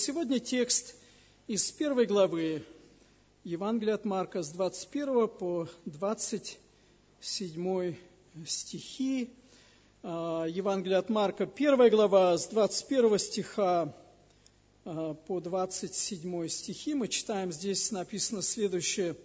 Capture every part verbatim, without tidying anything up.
сегодня текст из первой главы Евангелия от Марка с двадцать первого по двадцать седьмой стихи. Евангелие от Марка, первая глава, с двадцать первого стиха по двадцать седьмой стихи. Мы читаем, здесь написано следующее.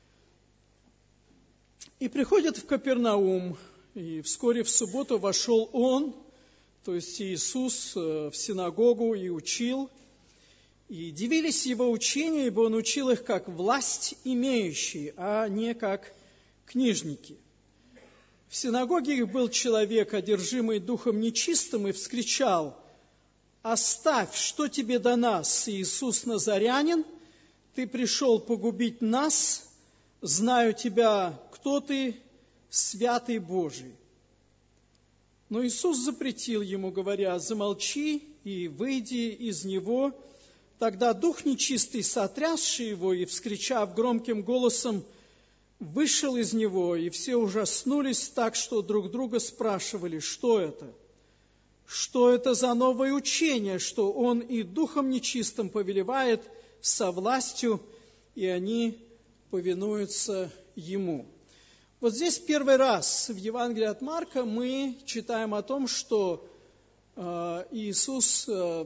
«И приходит в Капернаум, и вскоре в субботу вошел он, то есть Иисус, в синагогу и учил. И дивились его учению, ибо он учил их как власть имеющий, а не как книжники. В синагоге их был человек, одержимый духом нечистым, и вскричал: «Оставь, что тебе до нас, Иисус Назарянин? Ты пришел погубить нас, знаю тебя, кто ты, святый Божий». Но Иисус запретил ему, говоря: «Замолчи и выйди из него». Тогда дух нечистый, сотрясший его и вскричав громким голосом, вышел из него, и все ужаснулись так, что друг друга спрашивали: что это? Что это за новое учение, что он и духом нечистым повелевает со властью, и они повинуются ему? Вот здесь первый раз в Евангелии от Марка мы читаем о том, что э, Иисус, э,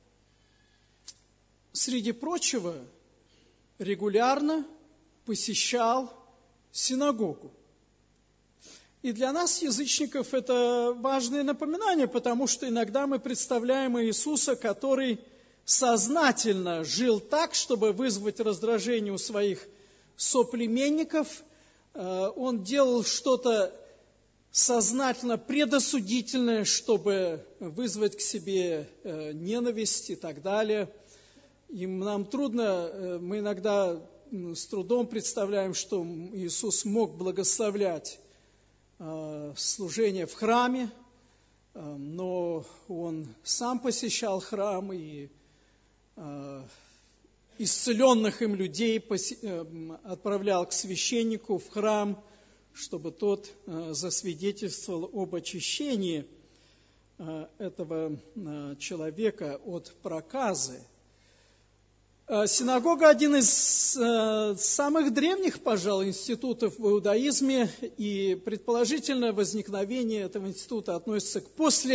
среди прочего, регулярно посещал синагогу. И для нас, язычников, это важное напоминание, потому что иногда мы представляем Иисуса, который сознательно жил так, чтобы вызвать раздражение у своих соплеменников. Он делал что-то сознательно предосудительное, чтобы вызвать к себе ненависть и так далее. И нам трудно, мы иногда с трудом представляем, что Иисус мог благословлять служение в храме, но Он сам посещал храм, и исцеленных им людей отправлял к священнику в храм, чтобы тот засвидетельствовал об очищении этого человека от проказы. Синагога – один из самых древних, пожалуй, институтов в иудаизме, и предположительно возникновение этого института относится к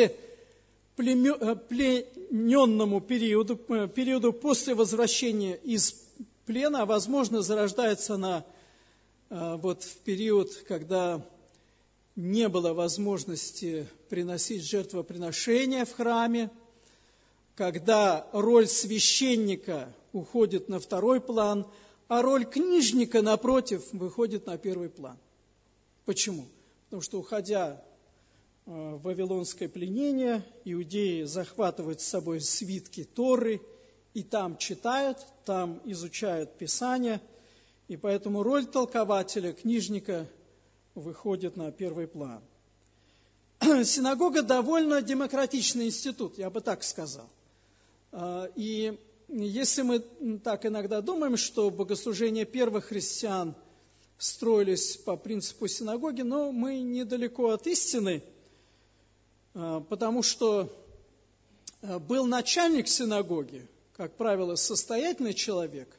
послеплененному периоду, периоду после возвращения из плена, а возможно зарождается она вот в период, когда не было возможности приносить жертвоприношения в храме, когда роль священника уходит на второй план, а роль книжника, напротив, выходит на первый план. Почему? Потому что, уходя в вавилонское пленение, иудеи захватывают с собой свитки Торы, и там читают, там изучают Писание, и поэтому роль толкователя, книжника, выходит на первый план. Синагога довольно демократичный институт, я бы так сказал. И если мы так иногда думаем, что богослужения первых христиан строились по принципу синагоги, но мы недалеко от истины, потому что был начальник синагоги, как правило, состоятельный человек,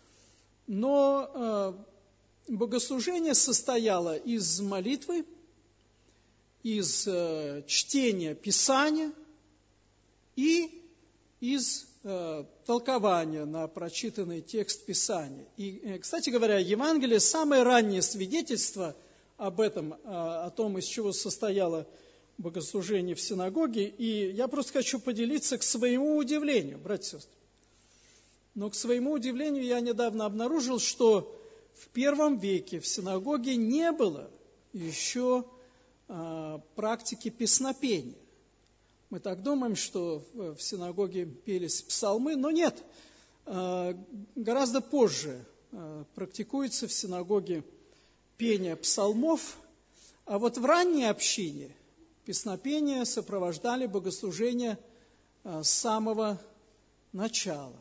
но богослужение состояло из молитвы, из чтения Писания и из э, толкования на прочитанный текст Писания. И, э, кстати говоря, Евангелие – самое раннее свидетельство об этом, э, о том, из чего состояло богослужение в синагоге. И я просто хочу поделиться к своему удивлению, братья и сестры. Но к своему удивлению я недавно обнаружил, что в первом веке в синагоге не было еще э, практики песнопения. Мы так думаем, что в синагоге пелись псалмы, но нет. Гораздо позже практикуется в синагоге пение псалмов, а вот в ранней общине песнопения сопровождали богослужение с самого начала.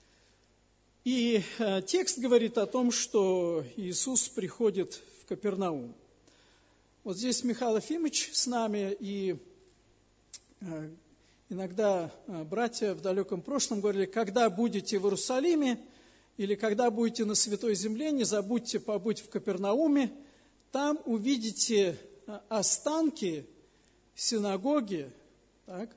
И текст говорит о том, что Иисус приходит в Капернаум. Вот здесь Михаил Ефимович с нами, и Иногда братья в далеком прошлом говорили, когда будете в Иерусалиме или когда будете на Святой Земле, не забудьте побыть в Капернауме, там увидите останки синагоги, так,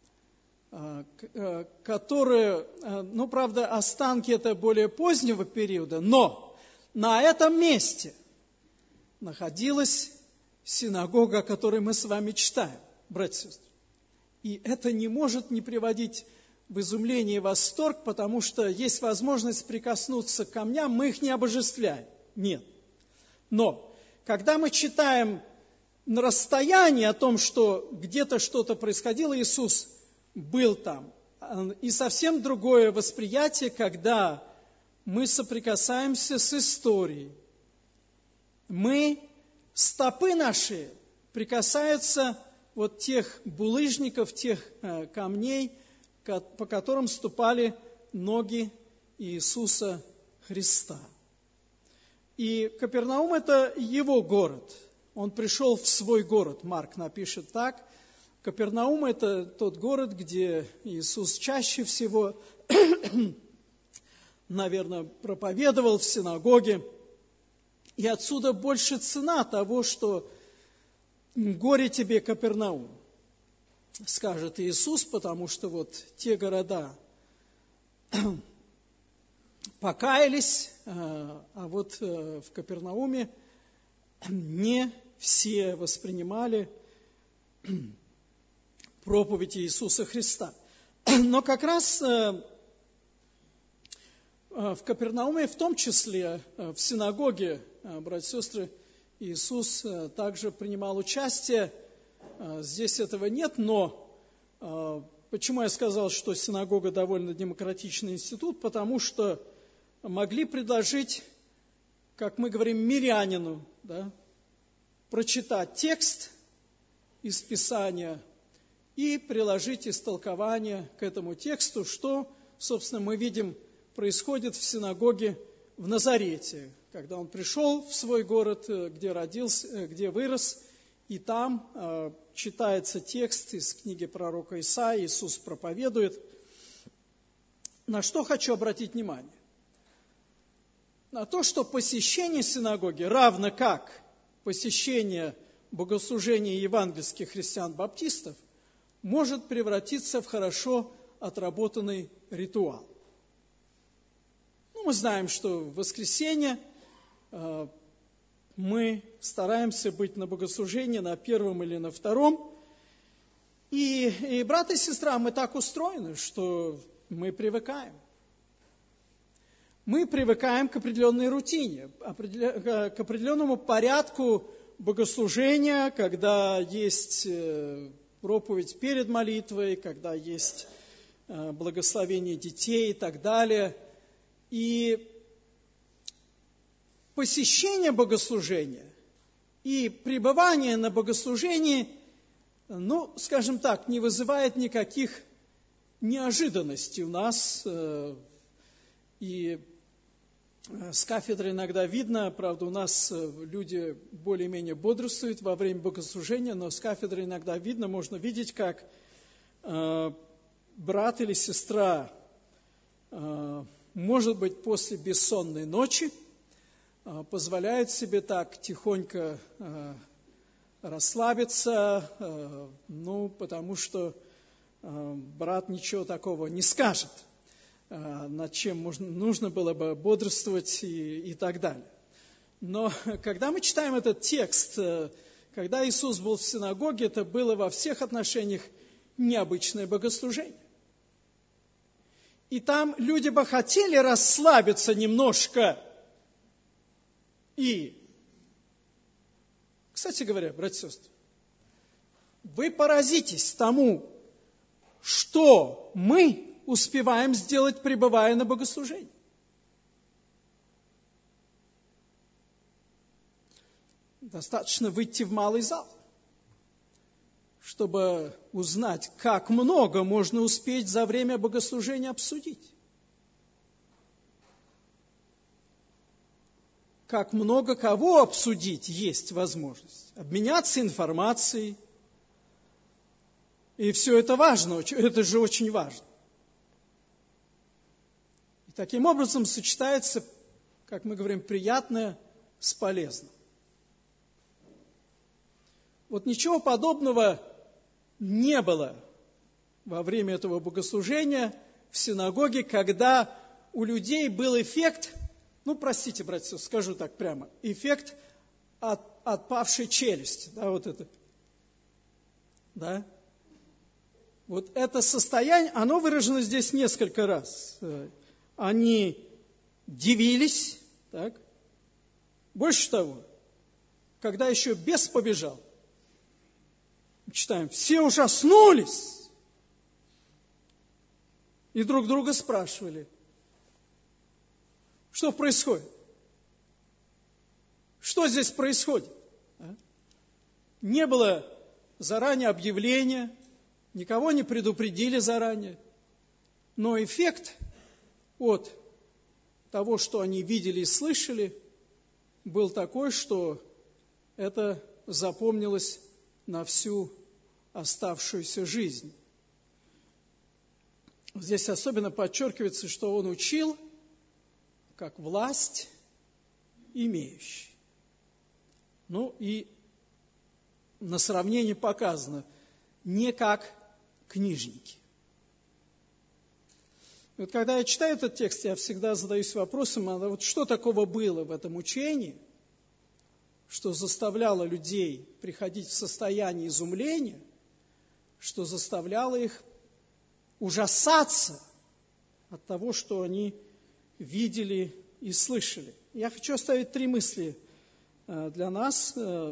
которые, ну, правда, останки это более позднего периода, но на этом месте находилась синагога, о которой мы с вами читаем, братья и сестры. И это не может не приводить в изумление и восторг, потому что есть возможность прикоснуться к камням, мы их не обожествляем. Нет. Но, когда мы читаем на расстоянии о том, что где-то что-то происходило, Иисус был там. И совсем другое восприятие, когда мы соприкасаемся с историей. Мы, стопы наши прикасаются вот тех булыжников, тех э, камней, ко- по которым ступали ноги Иисуса Христа. И Капернаум – это его город. Он пришел в свой город, Марк напишет так. Капернаум – это тот город, где Иисус чаще всего, наверное, проповедовал в синагоге. И отсюда больше цена того, что «Горе тебе, Капернаум», скажет Иисус, потому что вот те города покаялись, а вот в Капернауме не все воспринимали проповедь Иисуса Христа. Но как раз в Капернауме, в том числе в синагоге, братья и сестры, Иисус также принимал участие. Здесь этого нет, но почему я сказал, что синагога довольно демократичный институт? Потому что могли предложить, как мы говорим, мирянину, да, прочитать текст из Писания и приложить истолкование к этому тексту, что, собственно, мы видим, происходит в синагоге в Назарете, когда он пришел в свой город, где родился, где вырос, и там э, читается текст из книги пророка Исаии, Иисус проповедует. На что хочу обратить внимание? На то, что посещение синагоги, равно как посещение богослужения евангельских христиан-баптистов, может превратиться в хорошо отработанный ритуал. Ну, мы знаем, что в воскресенье э, мы стараемся быть на богослужении на первом или на втором. И, и брат и сестра, мы так устроены, что мы привыкаем. Мы привыкаем к определенной рутине, к определенному порядку богослужения, когда есть проповедь перед молитвой, когда есть благословение детей и так далее. И посещение богослужения и пребывание на богослужении, ну, скажем так, не вызывает никаких неожиданностей у нас. И с кафедры иногда видно, правда, у нас люди более-менее бодрствуют во время богослужения, но с кафедры иногда видно, можно видеть, как брат или сестра, может быть, после бессонной ночи, позволяют себе так тихонько расслабиться, ну, потому что брат ничего такого не скажет, над чем можно, нужно было бы бодрствовать и, и так далее. Но когда мы читаем этот текст, когда Иисус был в синагоге, это было во всех отношениях необычное богослужение. И там люди бы хотели расслабиться немножко. И, кстати говоря, братья и сестры, вы поразитесь тому, что мы успеваем сделать, пребывая на богослужении. Достаточно выйти в малый зал, чтобы узнать, как много можно успеть за время богослужения обсудить. Как много кого обсудить есть возможность. Обменяться информацией. И все это важно, это же очень важно. И таким образом сочетается, как мы говорим, приятное с полезным. Вот ничего подобного не было во время этого богослужения в синагоге, когда у людей был эффект, ну, простите, братья, скажу так прямо, эффект от, отпавшей челюсти, да, вот это, да. Вот это состояние, оно выражено здесь несколько раз. Они дивились, так. Больше того, когда еще бес побежал, читаем, все ужаснулись и друг друга спрашивали, что происходит? Что здесь происходит? А? Не было заранее объявления, никого не предупредили заранее, но эффект от того, что они видели и слышали, был такой, что это запомнилось на всю оставшуюся жизнь. Здесь особенно подчеркивается, что он учил, как власть имеющий. Ну и на сравнении показано, не как книжники. И вот когда я читаю этот текст, я всегда задаюсь вопросом, а вот что такого было в этом учении, что заставляло людей приходить в состояние изумления, что заставляло их ужасаться от того, что они видели и слышали. Я хочу оставить три мысли для нас,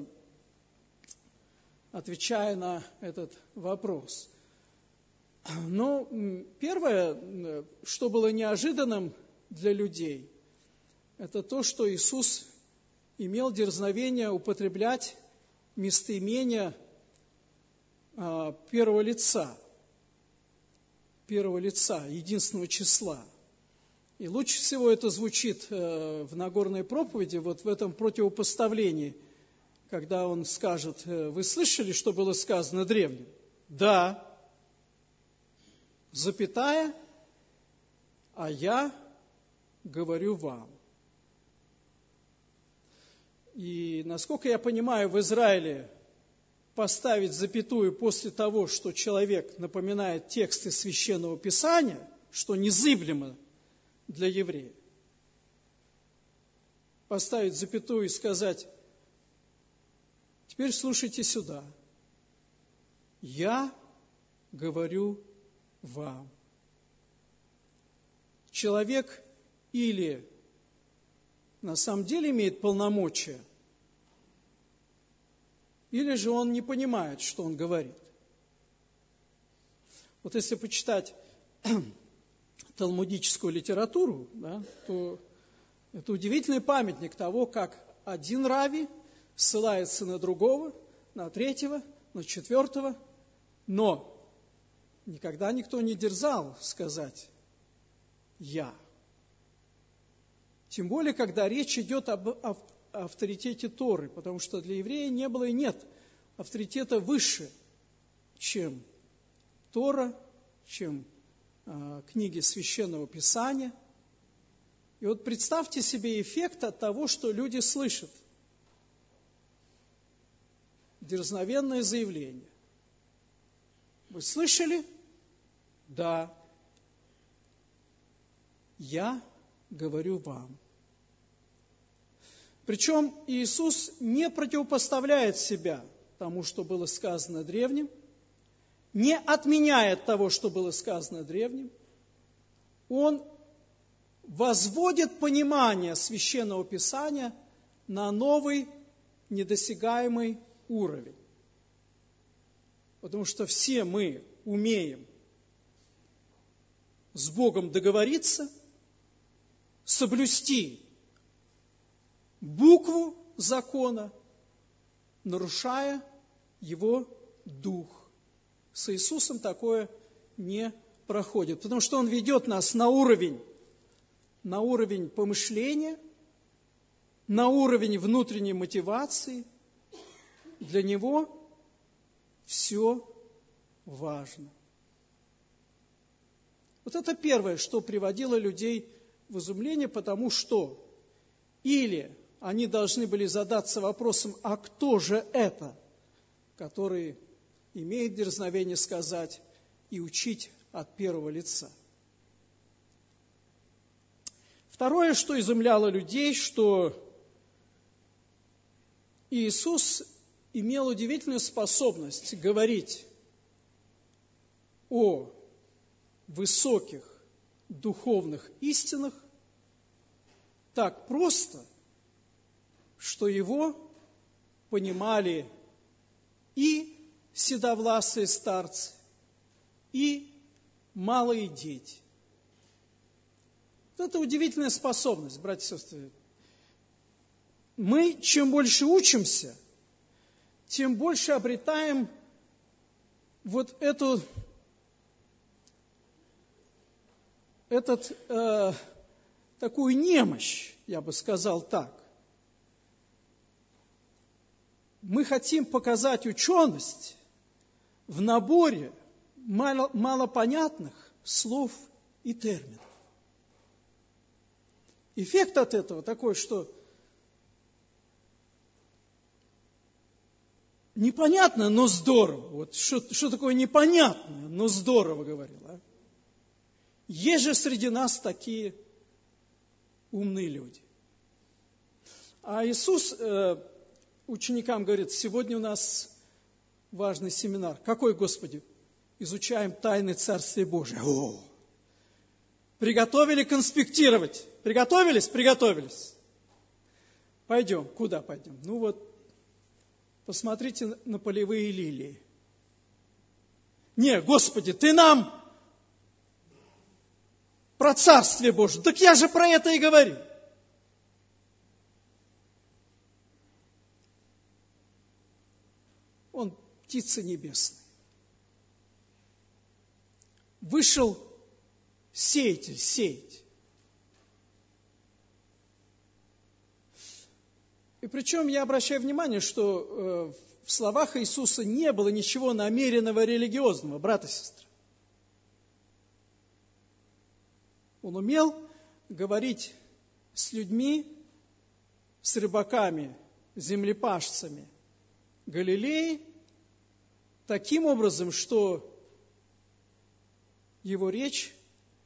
отвечая на этот вопрос. Но первое, что было неожиданным для людей, это то, что Иисус имел дерзновение употреблять местоимение первого лица, первого лица, единственного числа. И лучше всего это звучит в Нагорной проповеди, вот в этом противопоставлении, когда он скажет, вы слышали, что было сказано древним? Да, запятая, а я говорю вам. И, насколько я понимаю, в Израиле поставить запятую после того, что человек напоминает тексты Священного Писания, что незыблемо для еврея, поставить запятую и сказать, теперь слушайте сюда, я говорю вам. Человек или на самом деле имеет полномочия, или же он не понимает, что он говорит. Вот если почитать талмудическую литературу, да, то это удивительный памятник того, как один рави ссылается на другого, на третьего, на четвертого, но никогда никто не дерзал сказать «я». Тем более, когда речь идет об авторитете Торы, потому что для еврея не было и нет авторитета выше, чем Тора, чем э, книги Священного Писания. И вот представьте себе эффект от того, что люди слышат. Дерзновенное заявление. Вы слышали? Да. Я говорю вам. Причем Иисус не противопоставляет себя тому, что было сказано древним, не отменяет того, что было сказано древним. Он возводит понимание Священного Писания на новый, недосягаемый уровень. Потому что все мы умеем с Богом договориться, соблюсти букву закона, нарушая его дух. С Иисусом такое не проходит, потому что Он ведет нас на уровень, на уровень помышления, на уровень внутренней мотивации. Для Него все важно. Вот это первое, что приводило людей в изумление, потому что или они должны были задаться вопросом, а кто же это, который имеет дерзновение сказать и учить от первого лица. Второе, что изумляло людей, что Иисус имел удивительную способность говорить о высоких духовных истинах так просто, что его понимали и седовласые старцы, и малые дети. Это удивительная способность, братья и сестры. Мы, чем больше учимся, тем больше обретаем вот эту, этот, э, такую немощь, я бы сказал так. Мы хотим показать ученость в наборе мало, малопонятных слов и терминов. Эффект от этого такой, что непонятно, но здорово. Вот что, что такое непонятное, но здорово, говорил. А? Есть же среди нас такие умные люди. А Иисус э, ученикам говорит, сегодня у нас важный семинар. Какой, Господи? Изучаем тайны Царствия Божия. О! Приготовили конспектировать. Приготовились? Приготовились. Пойдем. Куда пойдем? Ну вот, посмотрите на полевые лилии. Не, Господи, Ты нам про Царствие Божие. Так я же про это и говорю. Он птица небесная. Вышел сеятель сеять. И причем я обращаю внимание, что э, в словах Иисуса не было ничего намеренного религиозного, брат и сестра. Он умел говорить с людьми, с рыбаками, землепашцами Галилеи таким образом, что его речь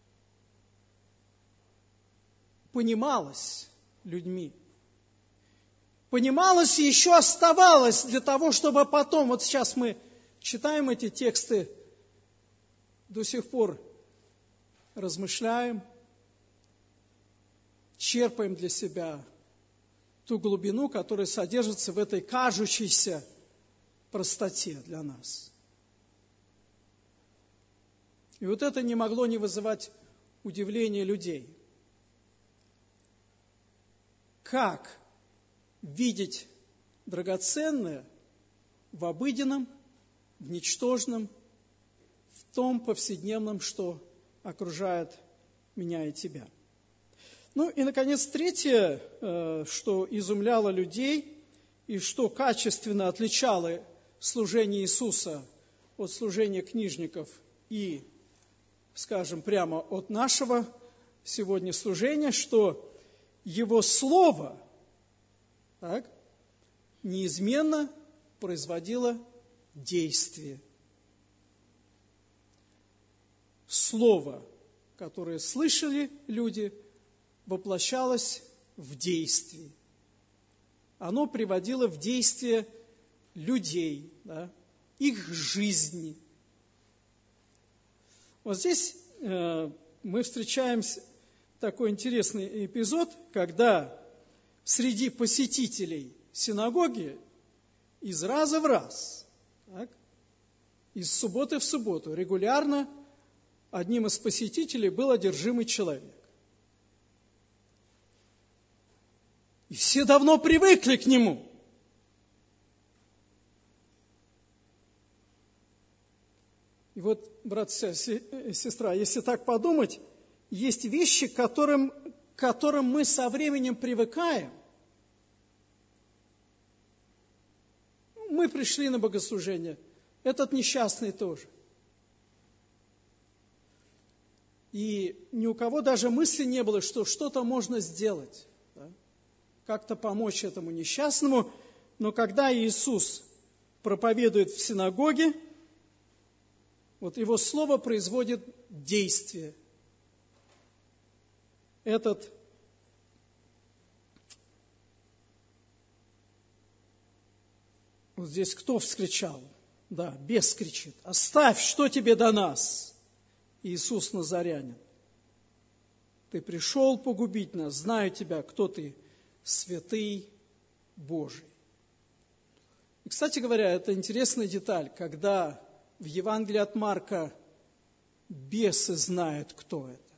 понималась людьми. Понималась и еще оставалась для того, чтобы потом, вот сейчас мы читаем эти тексты, до сих пор размышляем, черпаем для себя ту глубину, которая содержится в этой кажущейся простоте для нас. И вот это не могло не вызывать удивления людей. Как видеть драгоценное в обыденном, в ничтожном, в том повседневном, что окружает меня и тебя. Ну и, наконец, третье, что изумляло людей и что качественно отличало служение Иисуса от служения книжников и, скажем, прямо от нашего сегодня служения, что Его Слово так, неизменно производило действие. Слово, которое слышали люди, воплощалось в действии. Оно приводило в действие людей, да, их жизни. Вот здесь э, мы встречаем такой интересный эпизод, когда среди посетителей синагоги из раза в раз, так, из субботы в субботу, регулярно одним из посетителей был одержимый человек. И все давно привыкли к нему. И вот, брат и сестра, если так подумать, есть вещи, к которым, к которым мы со временем привыкаем. Мы пришли на богослужение, этот несчастный тоже. И ни у кого даже мысли не было, что что-то можно сделать, да, как-то помочь этому несчастному. Но когда Иисус проповедует в синагоге, вот его слово производит действие. Этот вот здесь кто вскричал? Да, бес кричит: «Оставь, что тебе до нас, Иисус Назарянин? Ты пришел погубить нас, знаю тебя, кто ты, святый Божий». И, кстати говоря, это интересная деталь, когда в Евангелии от Марка бесы знают, кто это.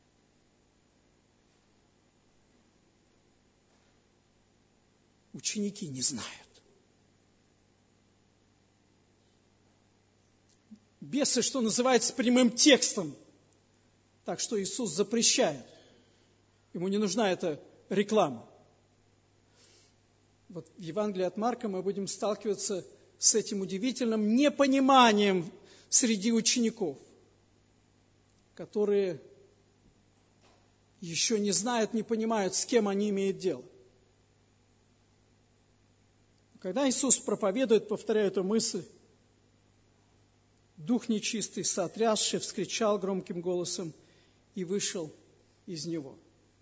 Ученики не знают. Бесы, что называется, прямым текстом. Так что Иисус запрещает. Ему не нужна эта реклама. Вот в Евангелии от Марка мы будем сталкиваться с этим удивительным непониманием среди учеников, которые еще не знают, не понимают, с кем они имеют дело. Когда Иисус проповедует, повторяю эту мысль, дух нечистый, сотрясший, вскричал громким голосом и вышел из него.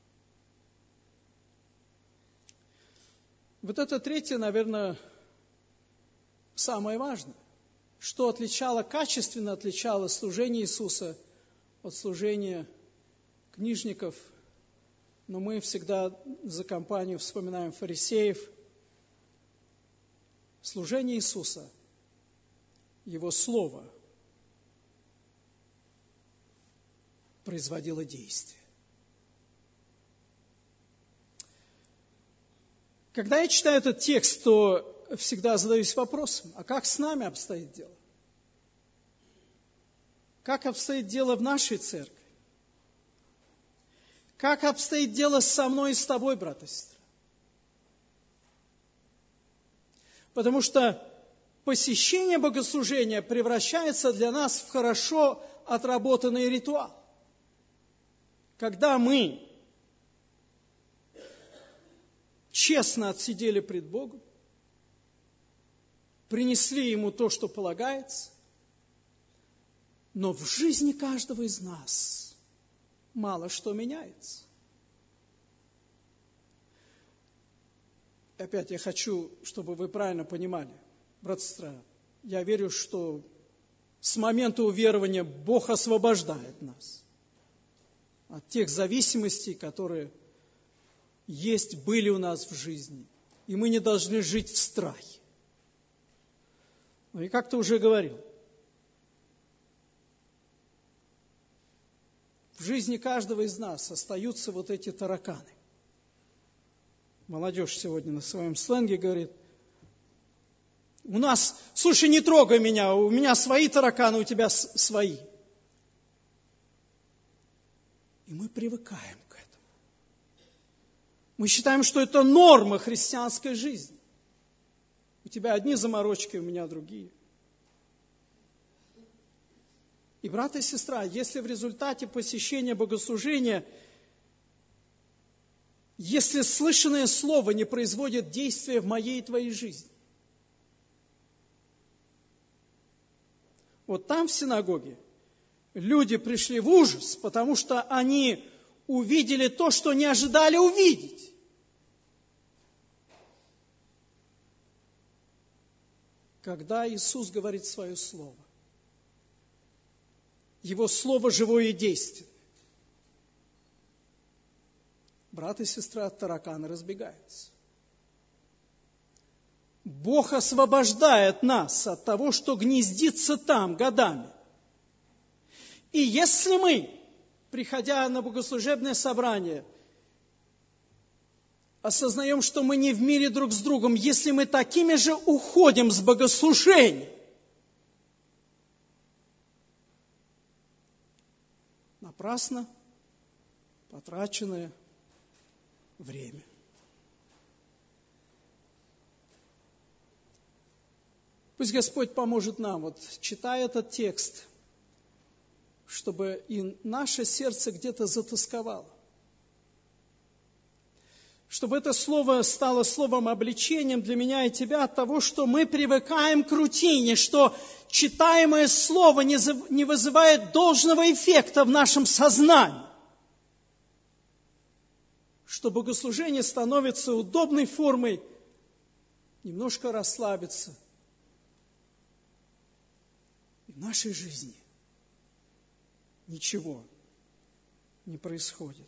Вот это третье, наверное, самое важное. Что отличало, качественно отличало служение Иисуса от служения книжников. Но мы всегда за компанию вспоминаем фарисеев. Служение Иисуса, Его Слово, производило действие. Когда я читаю этот текст, то всегда задаюсь вопросом: а как с нами обстоит дело? Как обстоит дело в нашей церкви? Как обстоит дело со мной и с тобой, брат и сестра? Потому что посещение богослужения превращается для нас в хорошо отработанный ритуал. Когда мы честно отсидели пред Богом, принесли Ему то, что полагается, но в жизни каждого из нас мало что меняется. Опять я хочу, чтобы вы правильно понимали, брат и сестра, я верю, что с момента уверования Бог освобождает нас от тех зависимостей, которые есть, были у нас в жизни. И мы не должны жить в страхе. Ну и как ты уже говорил, в жизни каждого из нас остаются вот эти тараканы. Молодежь сегодня на своем сленге говорит: у нас, слушай, не трогай меня, у меня свои тараканы, у тебя свои. И мы привыкаем к этому. Мы считаем, что это норма христианской жизни. У тебя одни заморочки, у меня другие. И, брат и сестра, если в результате посещения богослужения, если слышанное слово не производит действия в моей и твоей жизни, вот там, в синагоге, люди пришли в ужас, потому что они увидели то, что не ожидали увидеть. Когда Иисус говорит свое слово, Его слово живое и действенное, брат и сестра, тараканы разбегаются. Бог освобождает нас от того, что гнездится там годами. И если мы, приходя на богослужебное собрание, осознаем, что мы не в мире друг с другом, если мы такими же уходим с богослужения, напрасно потраченное время. Пусть Господь поможет нам, вот читая этот текст, чтобы и наше сердце где-то затосковало. Чтобы это слово стало словом обличением для меня и тебя от того, что мы привыкаем к рутине, что читаемое слово не вызывает должного эффекта в нашем сознании. Что богослужение становится удобной формой немножко расслабиться. И в нашей жизни ничего не происходит.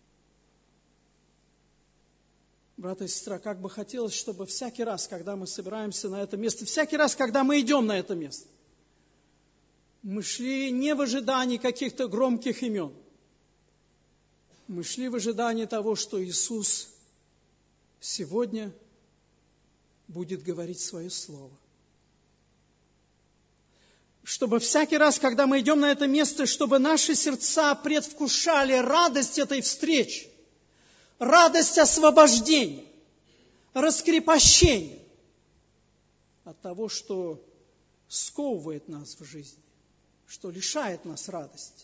Брат и сестра, как бы хотелось, чтобы всякий раз, когда мы собираемся на это место, всякий раз, когда мы идем на это место, мы шли не в ожидании каких-то громких имен. Мы шли в ожидании того, что Иисус сегодня будет говорить свое слово. Чтобы всякий раз, когда мы идем на это место, чтобы наши сердца предвкушали радость этой встречи, радость освобождения, раскрепощения от того, что сковывает нас в жизни, что лишает нас радости.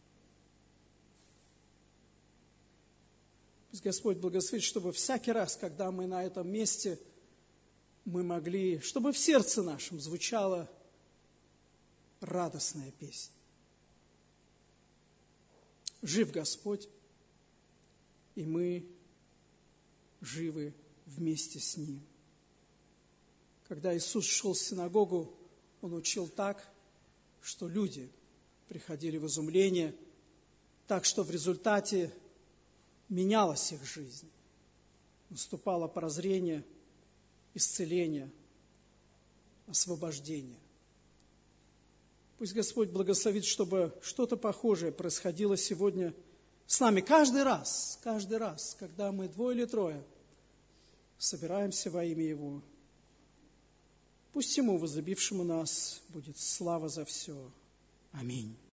Пусть Господь благословит, чтобы всякий раз, когда мы на этом месте, мы могли, чтобы в сердце нашем звучала радостная песня. Жив Господь, и мы живы вместе с Ним. Когда Иисус шел в синагогу, Он учил так, что люди приходили в изумление, так что в результате менялась их жизнь. Наступало прозрение, исцеление, освобождение. Пусть Господь благословит, чтобы что-то похожее происходило сегодня с нами каждый раз, каждый раз, когда мы двое или трое собираемся во имя Его. Пусть Ему, возлюбившему нас, будет слава за все. Аминь.